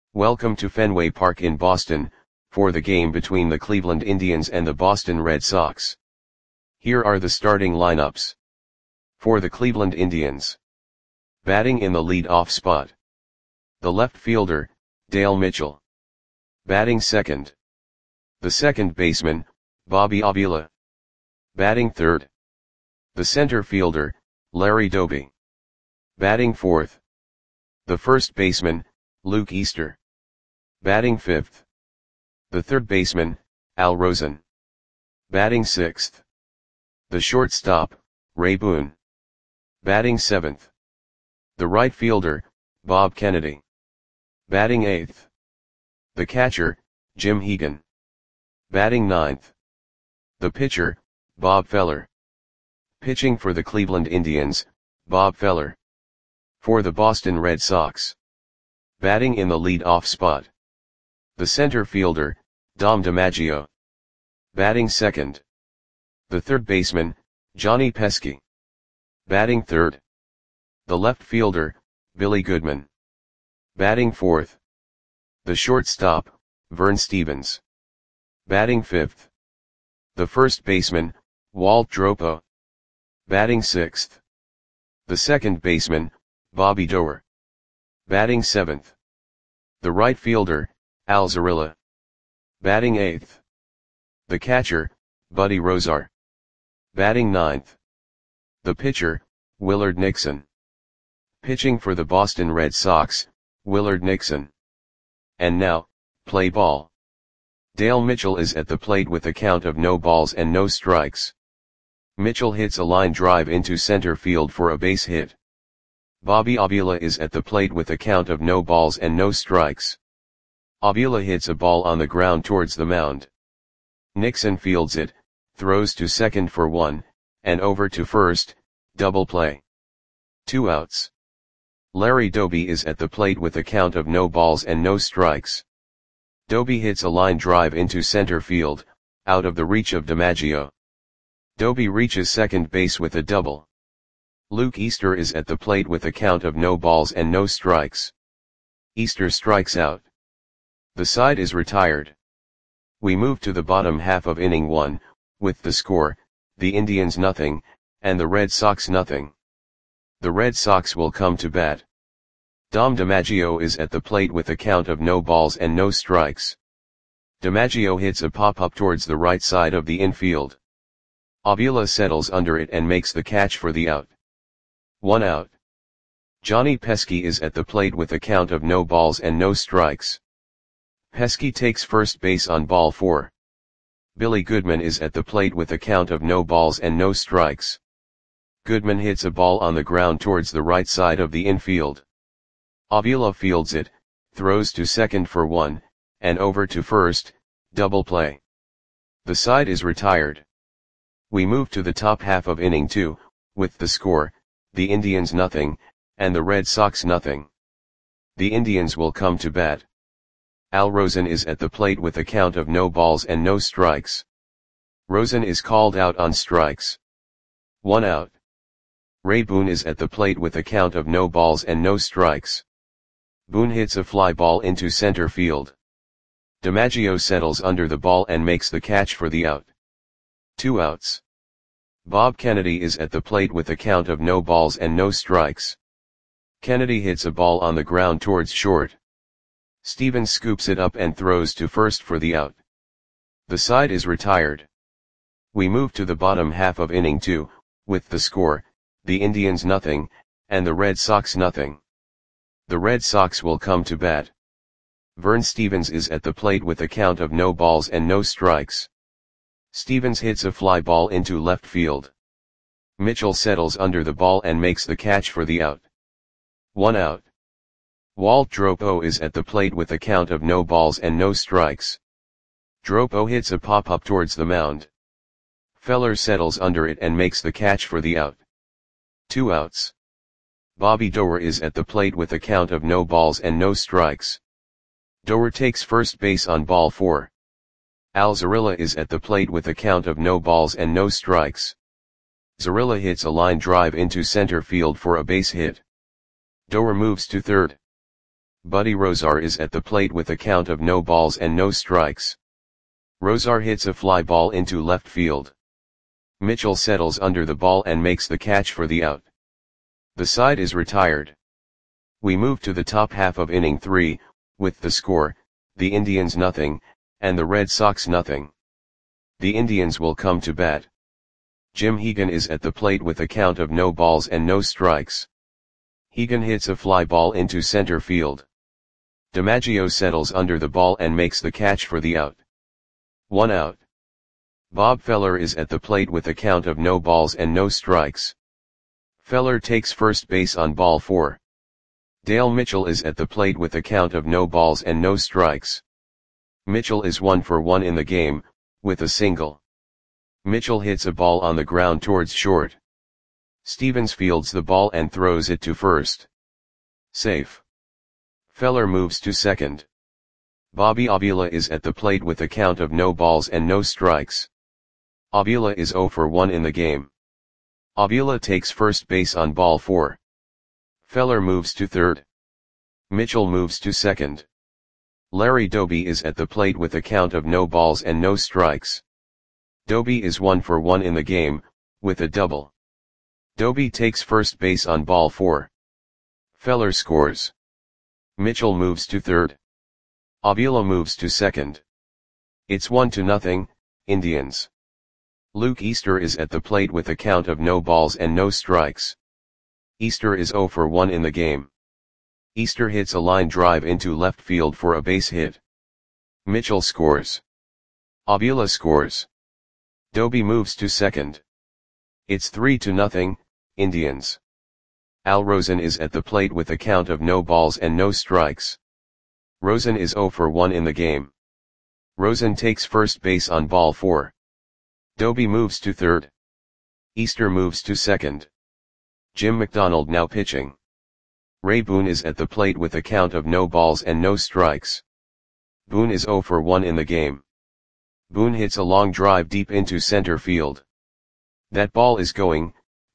Welcome to Fenway Park in Boston, for the game between the Cleveland Indians and the Boston Red Sox. Here are the starting lineups. For the Cleveland Indians. Batting in the lead-off spot. The left fielder, Dale Mitchell. Batting second. The second baseman, Bobby Avila. Batting third. The center fielder, Larry Doby. Batting fourth. The first baseman, Luke Easter. Batting fifth. The third baseman, Al Rosen. Batting sixth. The shortstop, Ray Boone. Batting seventh. The right fielder, Bob Kennedy. Batting eighth. The catcher, Jim Hegan. Batting ninth. The pitcher, Bob Feller. Pitching for the Cleveland Indians, Bob Feller. For the Boston Red Sox. Batting in the lead-off spot. The center fielder, Dom DiMaggio. Batting second. The third baseman, Johnny Pesky. Batting third. The left fielder, Billy Goodman. Batting fourth. The shortstop, Vern Stephens. Batting fifth. The first baseman, Walt Dropo. Batting sixth. The second baseman, Bobby Doerr. Batting seventh. The right fielder, Al Zarilla. Batting eighth. The catcher, Buddy Rozar. Batting ninth. The pitcher, Willard Nixon. Pitching for the Boston Red Sox, Willard Nixon. And now, play ball. Dale Mitchell is at the plate with a count of no balls and no strikes. Mitchell hits a line drive into center field for a base hit. Bobby Avila is at the plate with a count of no balls and no strikes. Avila hits a ball on the ground towards the mound. Nixon fields it, throws to second for one, and over to first, double play. 2 outs. Larry Doby is at the plate with a count of no balls and no strikes. Doby hits a line drive into center field, out of the reach of DiMaggio. Doby reaches second base with a double. Luke Easter is at the plate with a count of no balls and no strikes. Easter strikes out. The side is retired. We move to the bottom half of inning 1, with the score, the Indians nothing, and the Red Sox nothing. The Red Sox will come to bat. Dom DiMaggio is at the plate with a count of no balls and no strikes. DiMaggio hits a pop-up towards the right side of the infield. Avila settles under it and makes the catch for the out. 1 out. Johnny Pesky is at the plate with a count of no balls and no strikes. Pesky takes first base on ball 4. Billy Goodman is at the plate with a count of no balls and no strikes. Goodman hits a ball on the ground towards the right side of the infield. Avila fields it, throws to second for one, and over to first, double play. The side is retired. We move to the top half of inning 2, with the score, the Indians nothing, and the Red Sox nothing. The Indians will come to bat. Al Rosen is at the plate with a count of no balls and no strikes. Rosen is called out on strikes. 1 out. Ray Boone is at the plate with a count of no balls and no strikes. Boone hits a fly ball into center field. DiMaggio settles under the ball and makes the catch for the out. 2 outs. Bob Kennedy is at the plate with a count of no balls and no strikes. Kennedy hits a ball on the ground towards short. Stephens scoops it up and throws to first for the out. The side is retired. We move to the bottom half of inning 2, with the score, the Indians nothing, and the Red Sox nothing. The Red Sox will come to bat. Vern Stephens is at the plate with a count of no balls and no strikes. Stephens hits a fly ball into left field. Mitchell settles under the ball and makes the catch for the out. 1 out. Walt Dropo is at the plate with a count of no balls and no strikes. Dropo hits a pop-up towards the mound. Feller settles under it and makes the catch for the out. 2 outs. Bobby Doerr is at the plate with a count of no balls and no strikes. Doerr takes first base on ball 4. Al Zarilla is at the plate with a count of no balls and no strikes. Zarilla hits a line drive into center field for a base hit. Doerr moves to third. Buddy Rosar is at the plate with a count of no balls and no strikes. Rosar hits a fly ball into left field. Mitchell settles under the ball and makes the catch for the out. The side is retired. We move to the top half of inning 3, with the score, the Indians nothing, and the Red Sox nothing. The Indians will come to bat. Jim Hegan is at the plate with a count of no balls and no strikes. Hegan hits a fly ball into center field. DiMaggio settles under the ball and makes the catch for the out. 1 out. Bob Feller is at the plate with a count of no balls and no strikes. Feller takes first base on ball 4. Dale Mitchell is at the plate with a count of no balls and no strikes. Mitchell is 1 for 1 in the game, with a single. Mitchell hits a ball on the ground towards short. Stevens fields the ball and throws it to first. Safe. Feller moves to second. Bobby Avila is at the plate with a count of no balls and no strikes. Avila is 0 for 1 in the game. Avila takes first base on ball 4. Feller moves to third. Mitchell moves to second. Larry Doby is at the plate with a count of no balls and no strikes. Doby is 1 for 1 in the game, with a double. Doby takes first base on ball 4. Feller scores. Mitchell moves to third. Avila moves to second. It's 1-0, Indians. Luke Easter is at the plate with a count of no balls and no strikes. Easter is 0 for 1 in the game. Easter hits a line drive into left field for a base hit. Mitchell scores. Avila scores. Doby moves to second. It's 3-0, Indians. Al Rosen is at the plate with a count of no balls and no strikes. Rosen is 0 for 1 in the game. Rosen takes first base on ball 4. Doby moves to third. Easter moves to second. Jim McDonald now pitching. Ray Boone is at the plate with a count of no balls and no strikes. Boone is 0 for 1 in the game. Boone hits a long drive deep into center field. That ball is gone.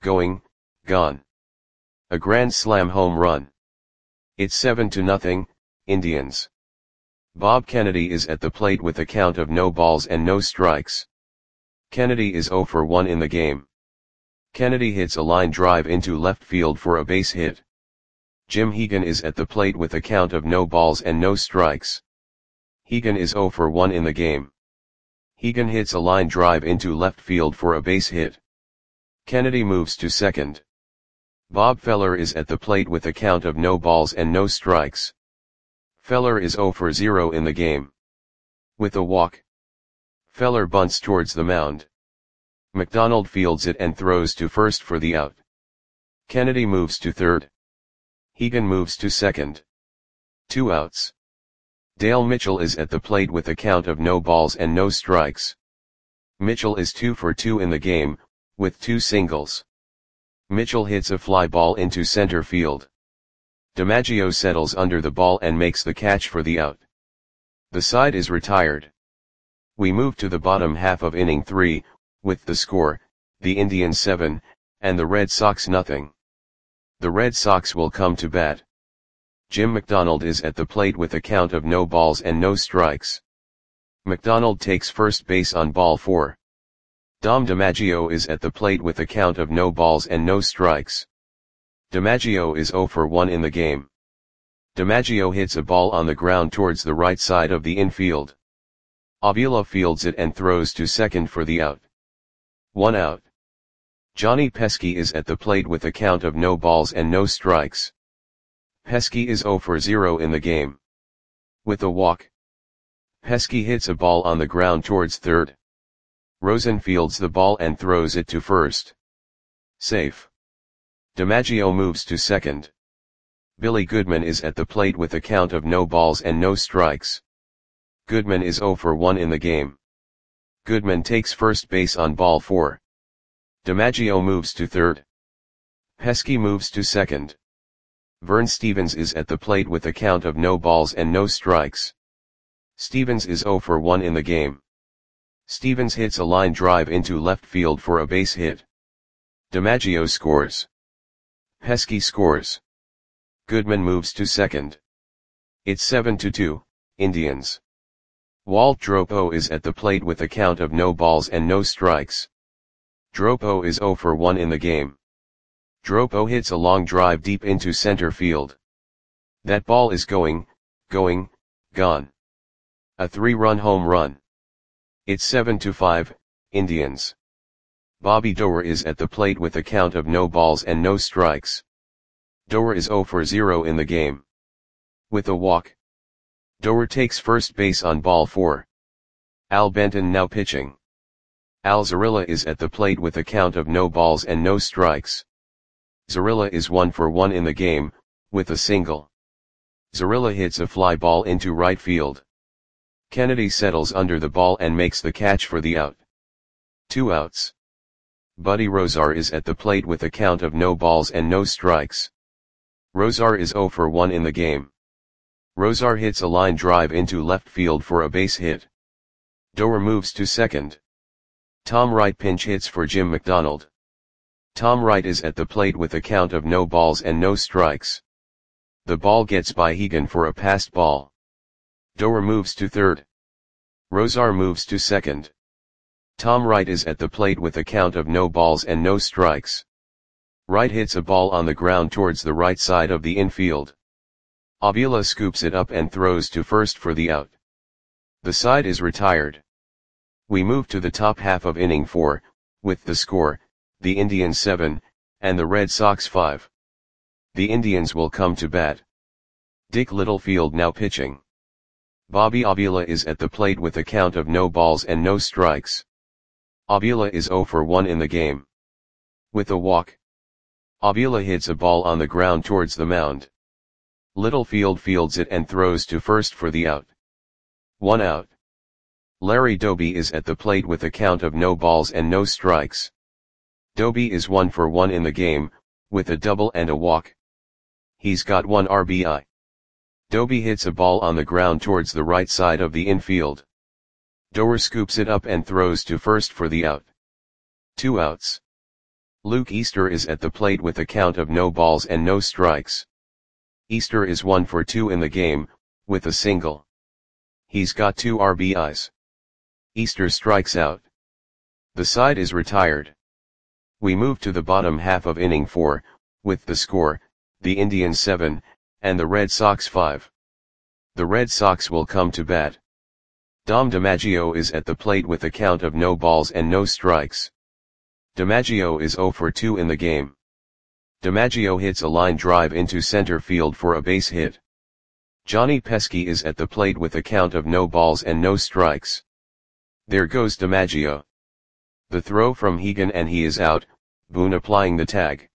A grand slam home run. It's 7-0, Indians. Bob Kennedy is at the plate with a count of no balls and no strikes. Kennedy is 0 for 1 in the game. Kennedy hits a line drive into left field for a base hit. Jim Hegan is at the plate with a count of no balls and no strikes. Hegan is 0 for 1 in the game. Hegan hits a line drive into left field for a base hit. Kennedy moves to second. Bob Feller is at the plate with a count of no balls and no strikes. Feller is 0 for 0 in the game. With a walk. Feller bunts towards the mound. McDonald fields it and throws to first for the out. Kennedy moves to third. Hegan moves to second. 2 outs. Dale Mitchell is at the plate with a count of no balls and no strikes. Mitchell is 2 for 2 in the game, with 2 singles. Mitchell hits a fly ball into center field. DiMaggio settles under the ball and makes the catch for the out. The side is retired. We move to the bottom half of inning 3, with the score, the Indians 7, and the Red Sox nothing. The Red Sox will come to bat. Jim McDonald is at the plate with a count of no balls and no strikes. McDonald takes first base on ball 4. Dom DiMaggio is at the plate with a count of no balls and no strikes. DiMaggio is 0 for 1 in the game. DiMaggio hits a ball on the ground towards the right side of the infield. Avila fields it and throws to second for the out. 1 out. Johnny Pesky is at the plate with a count of no balls and no strikes. Pesky is 0 for 0 in the game. With a walk. Pesky hits a ball on the ground towards third. Rosen fields the ball and throws it to first. Safe. DiMaggio moves to second. Billy Goodman is at the plate with a count of no balls and no strikes. Goodman is 0 for 1 in the game. Goodman takes first base on ball 4. DiMaggio moves to third. Pesky moves to second. Vern Stevens is at the plate with a count of no balls and no strikes. Stevens is 0 for 1 in the game. Stevens hits a line drive into left field for a base hit. DiMaggio scores. Pesky scores. Goodman moves to second. It's 7-2, Indians. Walt Dropo is at the plate with a count of no balls and no strikes. Dropo is 0 for 1 in the game. Dropo hits a long drive deep into center field. That ball is gone. A 3-run home run. It's 7-5, Indians. Bobby Doerr is at the plate with a count of no balls and no strikes. Doerr is 0 for 0 in the game. With a walk. Doerr takes first base on ball 4. Al Benton now pitching. Al Zarilla is at the plate with a count of no balls and no strikes. Zarilla is 1 for 1 in the game, with a single. Zarilla hits a fly ball into right field. Kennedy settles under the ball and makes the catch for the out. 2 outs. Buddy Rozar is at the plate with a count of no balls and no strikes. Rozar is 0 for 1 in the game. Rozar hits a line drive into left field for a base hit. Doerr moves to second. Tom Wright pinch hits for Jim McDonald. Tom Wright is at the plate with a count of no balls and no strikes. The ball gets by Hegan for a passed ball. Doerr moves to third. Rozar moves to second. Tom Wright is at the plate with a count of no balls and no strikes. Wright hits a ball on the ground towards the right side of the infield. Avila scoops it up and throws to first for the out. The side is retired. We move to the top half of inning 4, with the score, the Indians 7, and the Red Sox 5. The Indians will come to bat. Dick Littlefield now pitching. Bobby Avila is at the plate with a count of no balls and no strikes. Avila is 0 for 1 in the game. With a walk. Avila hits a ball on the ground towards the mound. Littlefield fields it and throws to first for the out. 1 out. Larry Doby is at the plate with a count of no balls and no strikes. Doby is 1 for 1 in the game, with a double and a walk. He's got 1 RBI. Doby hits a ball on the ground towards the right side of the infield. Doerr scoops it up and throws to first for the out. 2 outs. Luke Easter is at the plate with a count of no balls and no strikes. Easter is 1 for 2 in the game, with a single. He's got 2 RBIs. Easter strikes out. The side is retired. We move to the bottom half of inning 4, with the score, the Indians 7, and the Red Sox 5. The Red Sox will come to bat. Dom DiMaggio is at the plate with a count of no balls and no strikes. DiMaggio is 0 for 2 in the game. DiMaggio hits a line drive into center field for a base hit. Johnny Pesky is at the plate with a count of no balls and no strikes. There goes DiMaggio. The throw from Hegan and he is out, Boone applying the tag.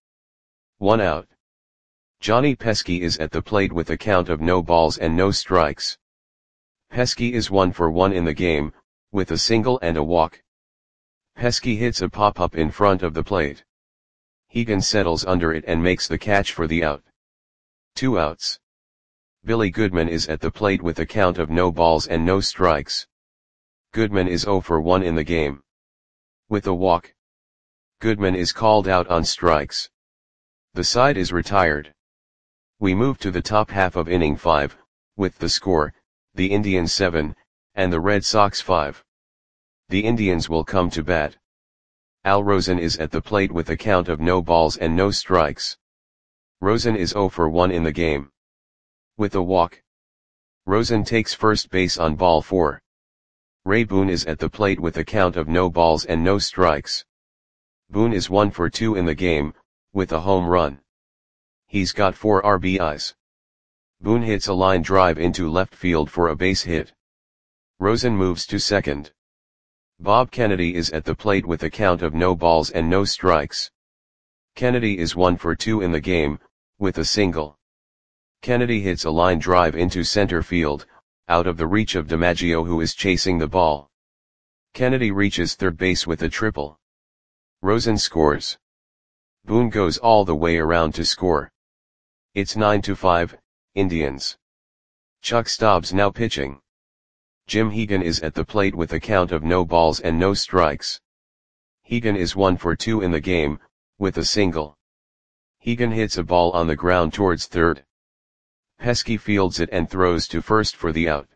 1 out. Johnny Pesky is at the plate with a count of no balls and no strikes. Pesky is 1 for 1 in the game, with a single and a walk. Pesky hits a pop-up in front of the plate. Hegan settles under it and makes the catch for the out. 2 outs. Billy Goodman is at the plate with a count of no balls and no strikes. Goodman is 0 for 1 in the game. With a walk. Goodman is called out on strikes. The side is retired. We move to the top half of inning 5, with the score, the Indians 7, and the Red Sox 5. The Indians will come to bat. Al Rosen is at the plate with a count of no balls and no strikes. Rosen is 0 for 1 in the game. With a walk. Rosen takes first base on ball 4. Ray Boone is at the plate with a count of no balls and no strikes. Boone is 1 for 2 in the game, with a home run. He's got 4 RBIs. Boone hits a line drive into left field for a base hit. Rosen moves to second. Bob Kennedy is at the plate with a count of no balls and no strikes. Kennedy is 1 for 2 in the game, with a single. Kennedy hits a line drive into center field, out of the reach of DiMaggio who is chasing the ball. Kennedy reaches third base with a triple. Rosen scores. Boone goes all the way around to score. It's 9-5, Indians. Chuck Stobbs now pitching. Jim Hegan is at the plate with a count of no balls and no strikes. Hegan is 1 for 2 in the game, with a single. Hegan hits a ball on the ground towards third. Pesky fields it and throws to first for the out.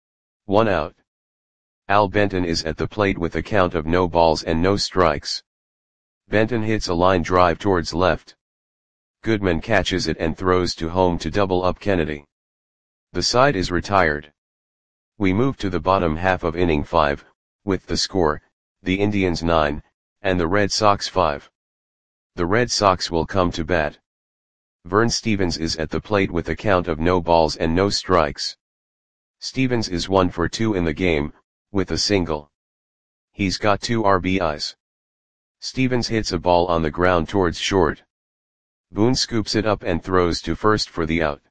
1 out. Al Benton is at the plate with a count of no balls and no strikes. Benton hits a line drive towards left. Goodman catches it and throws to home to double up Kennedy. The side is retired. We move to the bottom half of inning 5, with the score, the Indians 9, and the Red Sox 5. The Red Sox will come to bat. Vern Stephens is at the plate with a count of no balls and no strikes. Stephens is 1 for 2 in the game, with a single. He's got 2 RBIs. Stephens hits a ball on the ground towards short. Boone scoops it up and throws to first for the out.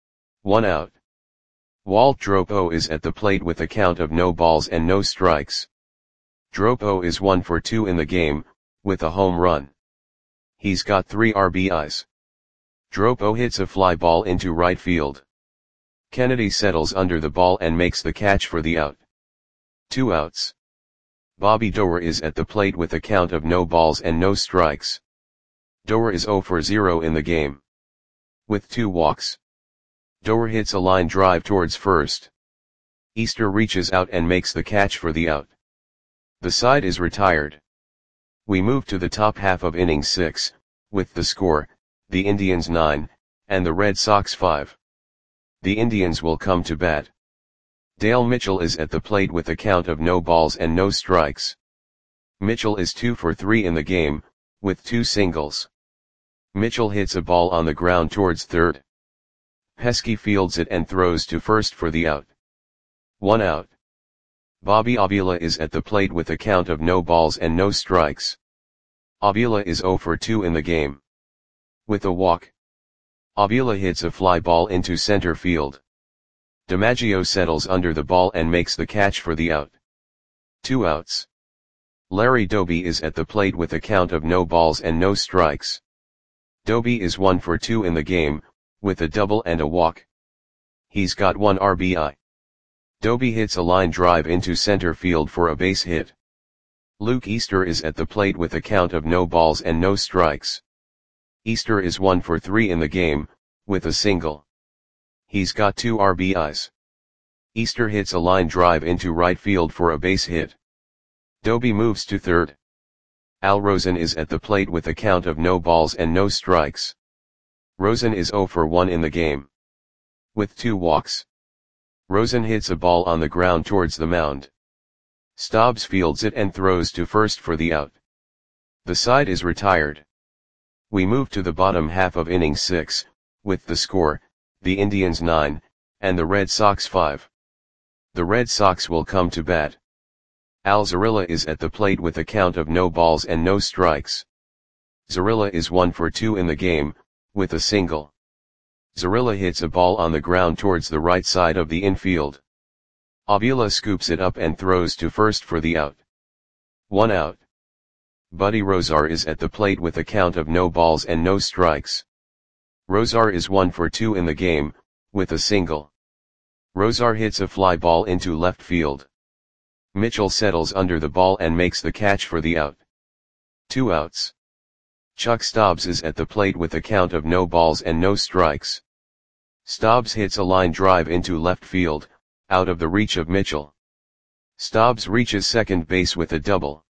1 out. Walt Dropo is at the plate with a count of no balls and no strikes. Dropo is 1 for 2 in the game, with a home run. He's got 3 RBIs. Dropo hits a fly ball into right field. Kennedy settles under the ball and makes the catch for the out. 2 outs. Bobby Doerr is at the plate with a count of no balls and no strikes. Doerr is 0 for 0 in the game. With 2 walks. Doerr hits a line drive towards first. Easter reaches out and makes the catch for the out. The side is retired. We move to the top half of inning 6, with the score, the Indians 9, and the Red Sox 5. The Indians will come to bat. Dale Mitchell is at the plate with a count of no balls and no strikes. Mitchell is 2 for 3 in the game, with 2 singles. Mitchell hits a ball on the ground towards third. Pesky fields it and throws to first for the out. 1 out. Bobby Avila is at the plate with a count of no balls and no strikes. Avila is 0 for 2 in the game. With a walk. Avila hits a fly ball into center field. DiMaggio settles under the ball and makes the catch for the out. 2 outs. Larry Doby is at the plate with a count of no balls and no strikes. Doby is 1 for 2 in the game, with a double and a walk. He's got 1 RBI. Doby hits a line drive into center field for a base hit. Luke Easter is at the plate with a count of no balls and no strikes. Easter is 1 for 3 in the game, with a single. He's got 2 RBIs. Easter hits a line drive into right field for a base hit. Doby moves to third. Al Rosen is at the plate with a count of no balls and no strikes. Rosen is 0 for 1 in the game. With 2 walks. Rosen hits a ball on the ground towards the mound. Stobbs fields it and throws to first for the out. The side is retired. We move to the bottom half of inning 6, with the score, the Indians 9, and the Red Sox 5. The Red Sox will come to bat. Al Zarilla is at the plate with a count of no balls and no strikes. Zarilla is 1 for 2 in the game, with a single. Zarilla hits a ball on the ground towards the right side of the infield. Avila scoops it up and throws to first for the out. 1 out. Buddy Rozar is at the plate with a count of no balls and no strikes. Rozar is 1 for 2 in the game, with a single. Rozar hits a fly ball into left field. Mitchell settles under the ball and makes the catch for the out. 2 outs. Chuck Stobbs is at the plate with a count of no balls and no strikes. Stobbs hits a line drive into left field, out of the reach of Mitchell. Stobbs reaches second base with a double.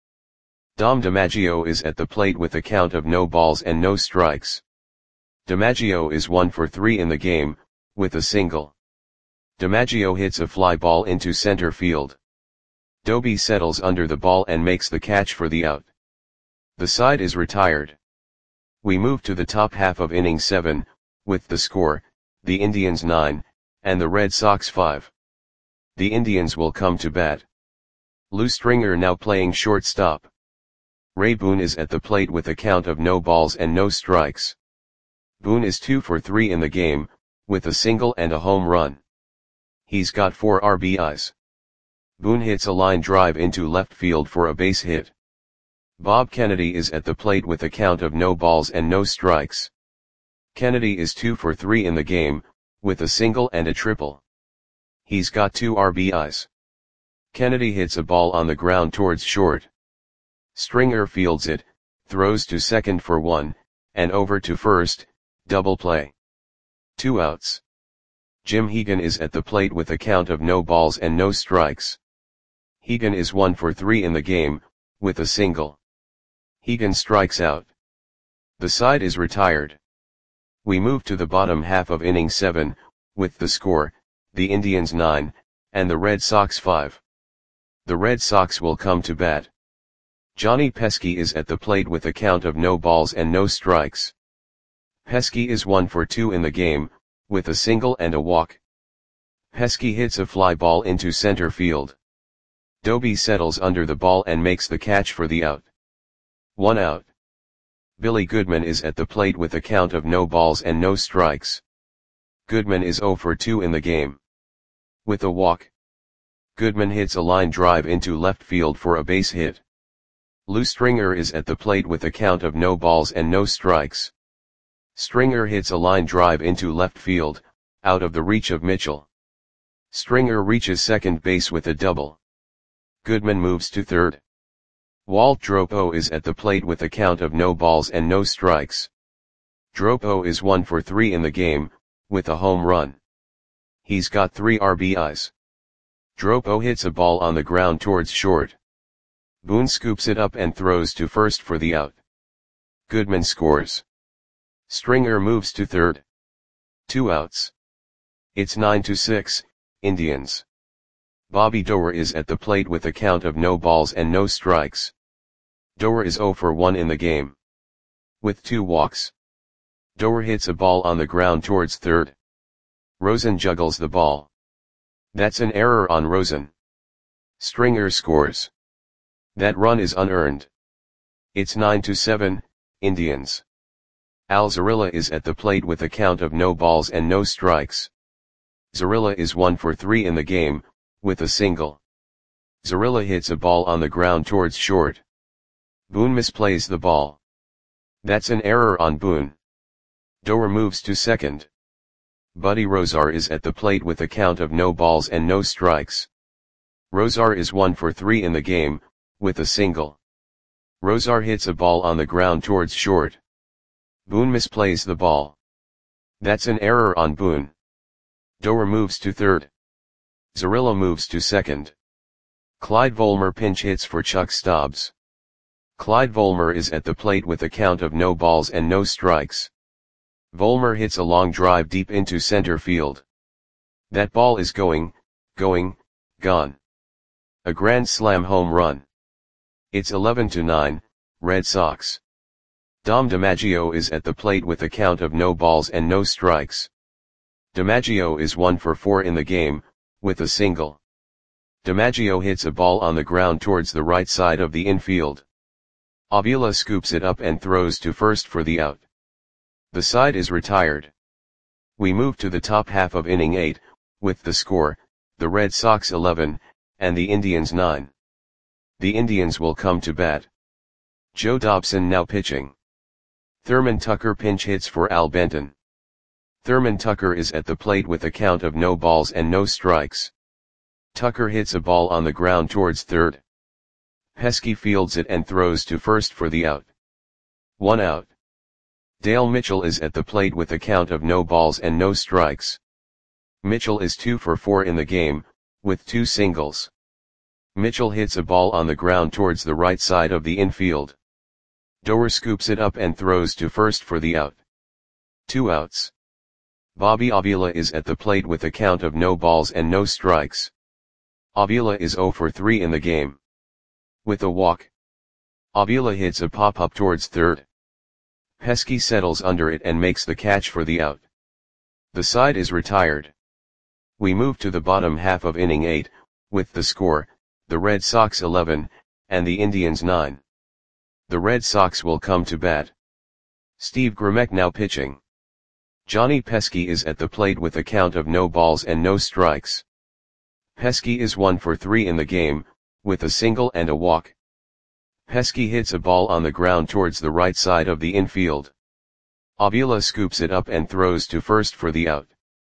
Dom DiMaggio is at the plate with a count of no balls and no strikes. DiMaggio is 1 for 3 in the game, with a single. DiMaggio hits a fly ball into center field. Doby settles under the ball and makes the catch for the out. The side is retired. We move to the top half of inning 7, with the score, the Indians 9, and the Red Sox 5. The Indians will come to bat. Lou Stringer now playing shortstop. Ray Boone is at the plate with a count of no balls and no strikes. Boone is 2 for 3 in the game, with a single and a home run. He's got 4 RBIs. Boone hits a line drive into left field for a base hit. Bob Kennedy is at the plate with a count of no balls and no strikes. Kennedy is 2 for 3 in the game, with a single and a triple. He's got 2 RBIs. Kennedy hits a ball on the ground towards short. Stringer fields it, throws to second for 1, and over to first, double play. 2 outs. Jim Hegan is at the plate with a count of no balls and no strikes. Hegan is 1 for 3 in the game, with a single. Hegan strikes out. The side is retired. We move to the bottom half of inning 7, with the score, the Indians 9, and the Red Sox 5. The Red Sox will come to bat. Johnny Pesky is at the plate with a count of no balls and no strikes. Pesky is 1 for 2 in the game, with a single and a walk. Pesky hits a fly ball into center field. Doby settles under the ball and makes the catch for the out. 1 out. Billy Goodman is at the plate with a count of no balls and no strikes. Goodman is 0 for 2 in the game. With a walk. Goodman hits a line drive into left field for a base hit. Lou Stringer is at the plate with a count of no balls and no strikes. Stringer hits a line drive into left field, out of the reach of Mitchell. Stringer reaches second base with a double. Goodman moves to third. Walt Dropo is at the plate with a count of no balls and no strikes. Dropo is 1 for 3 in the game, with a home run. He's got 3 RBIs. Dropo hits a ball on the ground towards short. Boone scoops it up and throws to first for the out. Goodman scores. Stringer moves to third. 2 outs. It's 9-6, Indians. Bobby Doerr is at the plate with a count of no balls and no strikes. Doerr is 0 for 1 in the game. With 2 walks. Doerr hits a ball on the ground towards third. Rosen juggles the ball. That's an error on Rosen. Stringer scores. That run is unearned. It's 9-7, Indians. Al Zarilla is at the plate with a count of no balls and no strikes. Zarilla is 1 for 3 in the game, with a single. Zarilla hits a ball on the ground towards short. Boone misplays the ball. That's an error on Boone. Doerr moves to second. Buddy Rozar is at the plate with a count of no balls and no strikes. Rozar is 1 for 3 in the game, with a single. Rozar hits a ball on the ground towards short. Boone misplays the ball. That's an error on Boone. Doerr moves to third. Zarilla moves to second. Clyde Volmer pinch hits for Chuck Stobbs. Clyde Volmer is at the plate with a count of no balls and no strikes. Volmer hits a long drive deep into center field. That ball is gone. A grand slam home run. It's 11-9, Red Sox. Dom DiMaggio is at the plate with a count of no balls and no strikes. DiMaggio is 1 for 4 in the game, with a single. DiMaggio hits a ball on the ground towards the right side of the infield. Avila scoops it up and throws to first for the out. The side is retired. We move to the top half of inning 8, with the score, the Red Sox 11, and the Indians 9. The Indians will come to bat. Joe Dobson now pitching. Thurman Tucker pinch hits for Al Benton. Thurman Tucker is at the plate with a count of no balls and no strikes. Tucker hits a ball on the ground towards third. Pesky fields it and throws to first for the out. 1 out. Dale Mitchell is at the plate with a count of no balls and no strikes. Mitchell is 2 for 4 in the game, with 2 singles. Mitchell hits a ball on the ground towards the right side of the infield. Doerr scoops it up and throws to first for the out. 2 outs. Bobby Avila is at the plate with a count of no balls and no strikes. Avila is 0 for 3 in the game. With a walk. Avila hits a pop-up towards third. Pesky settles under it and makes the catch for the out. The side is retired. We move to the bottom half of inning 8, with the score, the Red Sox 11, and the Indians 9. The Red Sox will come to bat. Steve Grimek now pitching. Johnny Pesky is at the plate with a count of no balls and no strikes. Pesky is 1 for 3 in the game, with a single and a walk. Pesky hits a ball on the ground towards the right side of the infield. Avila scoops it up and throws to first for the out.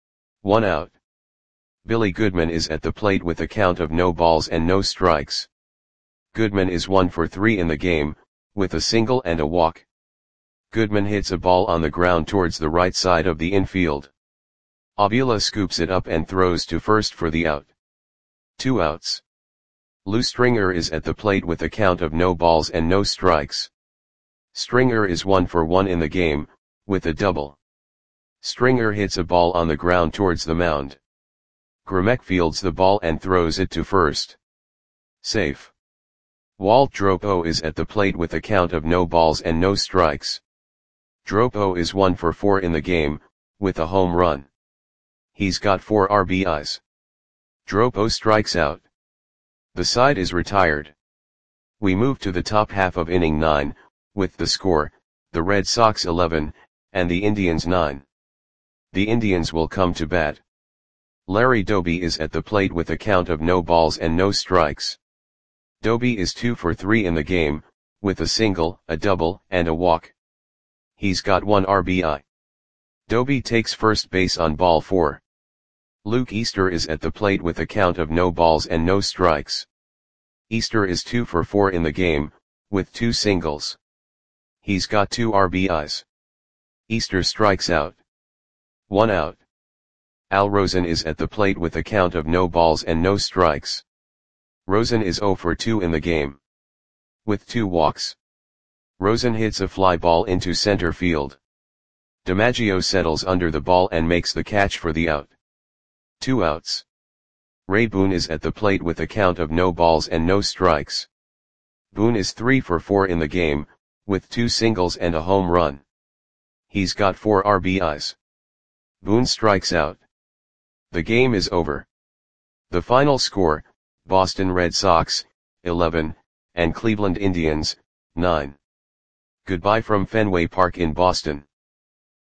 1 out. Billy Goodman is at the plate with a count of no balls and no strikes. Goodman is 1 for 3 in the game, with a single and a walk. Goodman hits a ball on the ground towards the right side of the infield. Avila scoops it up and throws to first for the out. 2 outs. Lou Stringer is at the plate with a count of no balls and no strikes. Stringer is 1 for 1 in the game, with a double. Stringer hits a ball on the ground towards the mound. Gromek fields the ball and throws it to first. Safe. Walt Dropo is at the plate with a count of no balls and no strikes. Dropo is 1 for 4 in the game, with a home run. He's got 4 RBIs. Dropo strikes out. The side is retired. We move to the top half of inning 9, with the score, the Red Sox 11, and the Indians 9. The Indians will come to bat. Larry Doby is at the plate with a count of no balls and no strikes. Doby is 2 for 3 in the game, with a single, a double, and a walk. He's got 1 RBI. Doby takes first base on ball 4. Luke Easter is at the plate with a count of no balls and no strikes. Easter is 2 for 4 in the game, with 2 singles. He's got 2 RBIs. Easter strikes out. 1 out. Al Rosen is at the plate with a count of no balls and no strikes. Rosen is 0 for 2 in the game, with 2 walks. Rosen hits a fly ball into center field. DiMaggio settles under the ball and makes the catch for the out. 2 outs. Ray Boone is at the plate with a count of no balls and no strikes. Boone is 3 for 4 in the game, with 2 singles and a home run. He's got 4 RBIs. Boone strikes out. The game is over. The final score, Boston Red Sox, 11, and Cleveland Indians, 9. Goodbye from Fenway Park in Boston.